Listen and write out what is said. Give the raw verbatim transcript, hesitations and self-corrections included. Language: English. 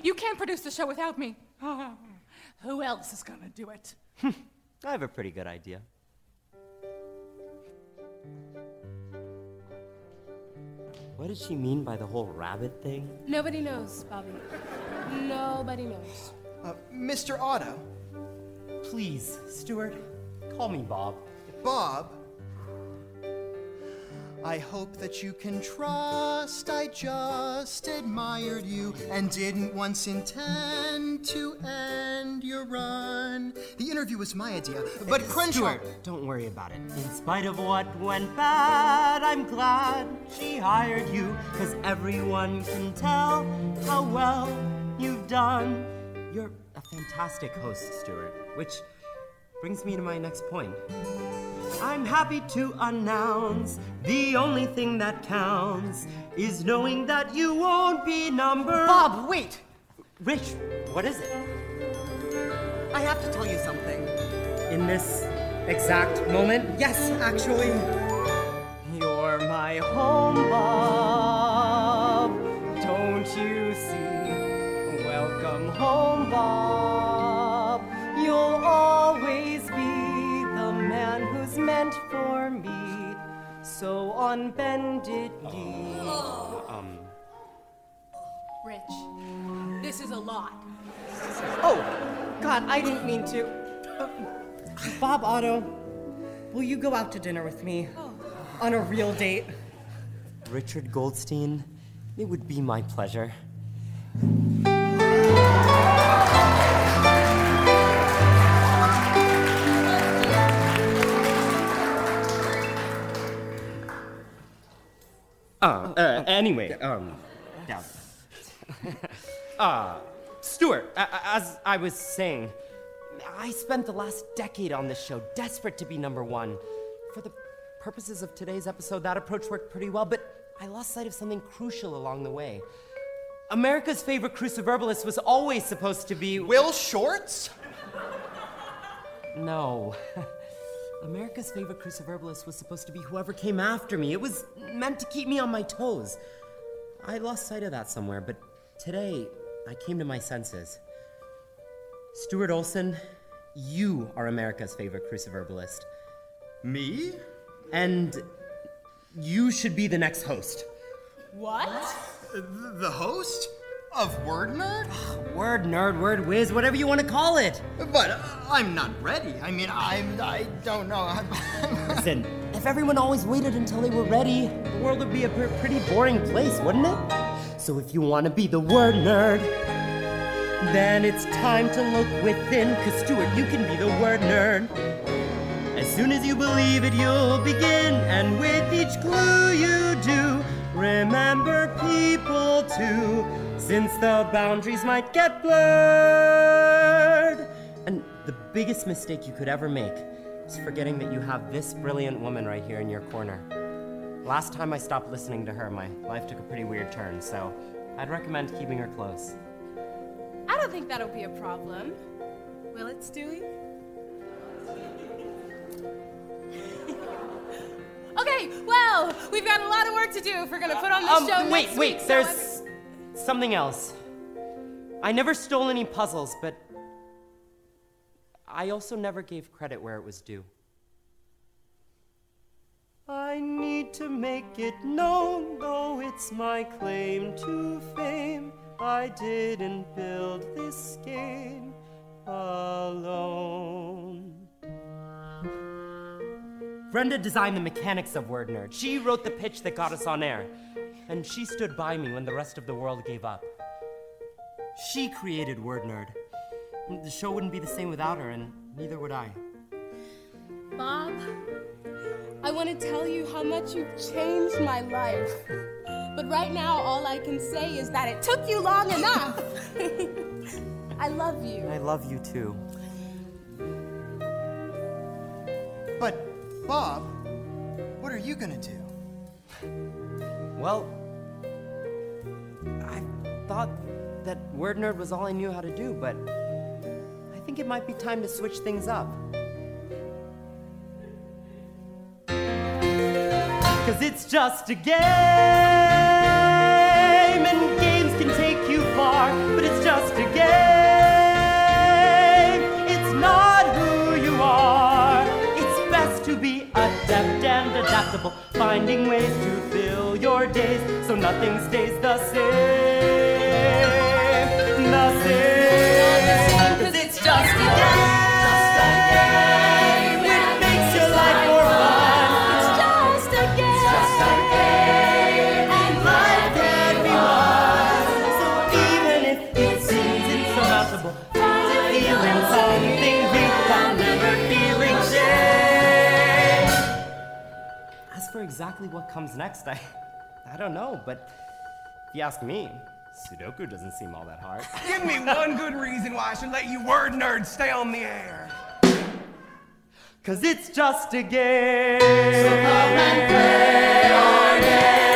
You can't produce the show without me. Who else is gonna do it? I have a pretty good idea. What does she mean by the whole rabbit thing? Nobody knows, Bobby. Nobody knows. Uh, Mister Otto. Please, Stuart, call me Bob. Bob, I hope that you can trust I just admired you and didn't once intend to end your run. The interview was my idea, but Crenshaw... Stuart, don't worry about it. In spite of what went bad, I'm glad she hired you, because everyone can tell how well you've done. You're a fantastic host, Stuart, which brings me to my next point. I'm happy to announce the only thing that counts is knowing that you won't be number... Bob, wait! Rich, what is it? I have to tell you something. In this exact moment? Yes, actually. You're my home, Bob. Don't you see? Welcome home, Bob. You'll always be the man who's meant for me. So on bended knee. Um. Rich, this is a lot. Oh, God, I didn't mean to. Uh, Bob Otto, will you go out to dinner with me? Oh. On a real date? Richard Goldstein, it would be my pleasure. Uh, uh, anyway, um, yeah. uh, Stuart, a- as I was saying, I spent the last decade on this show, desperate to be number one. For the purposes of today's episode, that approach worked pretty well, but I lost sight of something crucial along the way. America's favorite cruciverbalist was always supposed to be... Will Shorts? No. America's favorite cruciverbalist was supposed to be whoever came after me. It was meant to keep me on my toes. I lost sight of that somewhere, but today I came to my senses. Stuart Olson, you are America's favorite cruciverbalist. Me? And you should be the next host. What? The host? Of Word Nerd? Word nerd, word whiz, whatever you want to call it. But uh, I'm not ready. I mean, I'm, I don't know. Listen, if everyone always waited until they were ready, the world would be a pr- pretty boring place, wouldn't it? So if you want to be the word nerd, then it's time to look within, cause Stuart, you can be the word nerd. As soon as you believe it, you'll begin, and with each clue you do, remember people too, since the boundaries might get blurred. And the biggest mistake you could ever make is forgetting that you have this brilliant woman right here in your corner. Last time I stopped listening to her, my life took a pretty weird turn, so I'd recommend keeping her close. I don't think that'll be a problem. Will it, Stewie? Okay, well, we've got a lot of work to do if we're gonna put on this um, show wait, next wait, week. so there's something else. I never stole any puzzles, but I also never gave credit where it was due. I need to make it known, though it's my claim to fame, I didn't build this game alone. Brenda designed the mechanics of Word Nerd. She wrote the pitch that got us on air. And she stood by me when the rest of the world gave up. She created Word Nerd. The show wouldn't be the same without her, and neither would I. Bob, I want to tell you how much you've changed my life. But right now, all I can say is that it took you long enough. I love you. I love you too. But, Bob, what are you gonna do? Well, I thought that Word Nerd was all I knew how to do, but I think it might be time to switch things up. Cause it's just a game, and games can take you far, but it's just impossible. Finding ways to fill your days so nothing stays the same. The same. Cause it's just a game. Just a game. Which makes your life more fun. It's just a game. Just a game. And life can be won. So even if it seems insurmountable, feeling something real while never feeling shame. As for exactly what comes next, I, I don't know, but if you ask me, Sudoku doesn't seem all that hard. Give me one good reason why I should let you word nerds stay on the air. Cause it's just a game. So come and play our game.